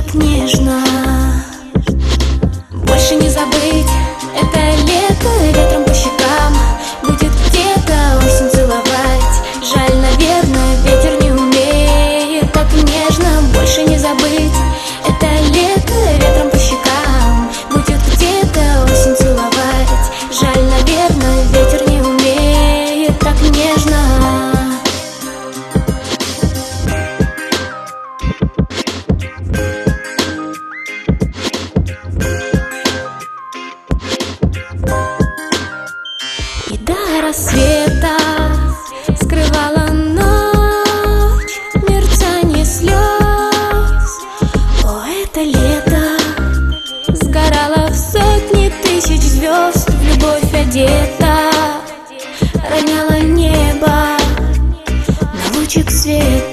так нежно. Больше не забыть это лето, ветром по щекам будет где-то осень целовать. Жаль, наверное, ветер не умеет так нежно. Больше не забыть это лето, ветром по щекам будет где-то осень целовать. Жаль, наверное, ветер не умеет так нежно. И до рассвета скрывала ночь мерцание слез. О, это лето сгорало в сотни тысяч звезд, в любовь одета, роняла небо на лучик света.